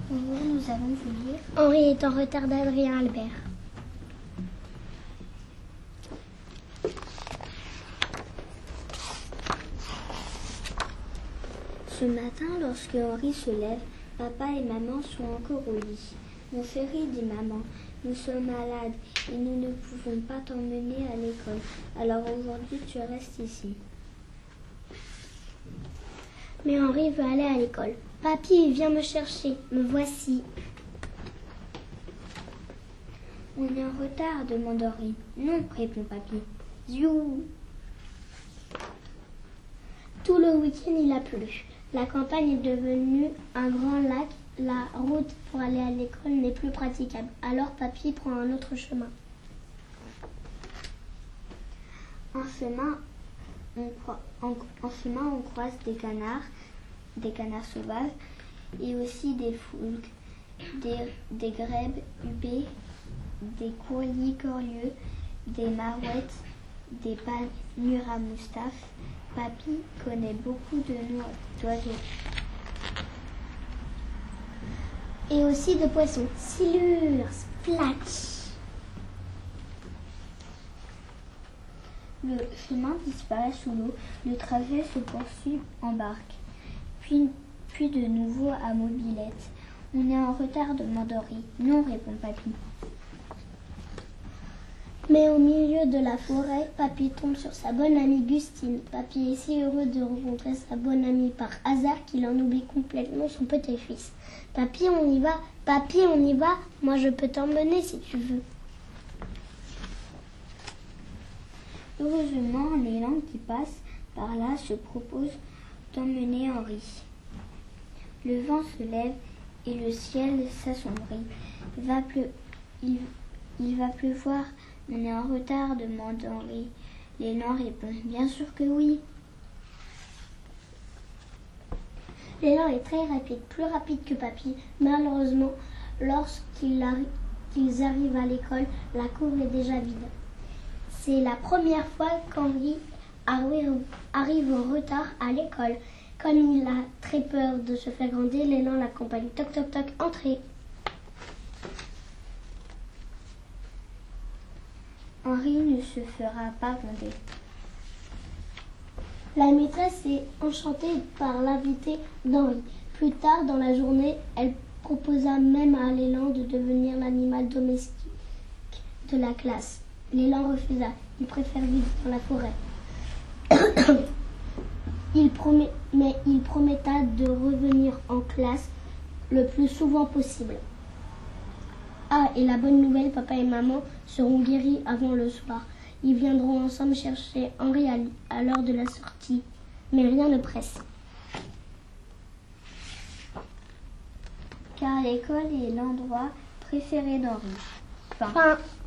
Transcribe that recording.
Bonjour, nous allons vous lire. Henri est en retard d'Adrien Albert. Ce matin, lorsque Henri se lève, papa et maman sont encore au lit. Mon chéri, dit maman, nous sommes malades et nous ne pouvons pas t'emmener à l'école. Alors aujourd'hui, tu restes ici. Mais Henri veut aller à l'école. Papy, viens me chercher. Me voici. On est en retard, demande Henri. Non, répond papy. Ziou. Tout le week-end, il a plu. La campagne est devenue un grand lac. La route pour aller à l'école n'est plus praticable. Alors papy prend un autre chemin. En chemin, on croise des canards sauvages et aussi des foulques, des grèbes huppées, des courlis corieux, des marouettes, des panures à moustache. Papy connaît beaucoup de noms d'oiseaux. Et aussi de poissons. Silure, splatch. Le chemin disparaît sous l'eau. Le trajet se poursuit en barque. Puis de nouveau à mobilette. On est en retard, demande Henri. Non, répond papy. Mais au milieu de la forêt, papy tombe sur sa bonne amie Gustine. Papy est si heureux de rencontrer sa bonne amie par hasard qu'il en oublie complètement son petit-fils. Papy, on y va. Papy, on y va. Moi, je peux t'emmener si tu veux. Heureusement, l'élan qui passe par là se propose d'emmener Henri. Le vent se lève et le ciel s'assombrit. Il va pleuvoir. On est en retard, demande Henri. L'élan répond, bien sûr que oui. L'élan est très rapide, plus rapide que papy. Malheureusement, lorsqu'ils arrivent à l'école, la cour est déjà vide. C'est la première fois qu'Henri arrive en retard à l'école. Comme il a très peur de se faire gronder, l'élan l'accompagne. Toc toc toc, entrez. Henri ne se fera pas gronder. La maîtresse est enchantée par l'invité d'Henri. Plus tard dans la journée, elle proposa même à l'élan de devenir l'animal domestique de la classe. L'élan refusa. Il préfère vivre dans la forêt. Il prometta de revenir en classe le plus souvent possible. Ah, et la bonne nouvelle, papa et maman seront guéris avant le soir. Ils viendront ensemble chercher Henri à l'heure de la sortie. Mais rien ne presse. Car l'école est l'endroit préféré d'Henri. Fin.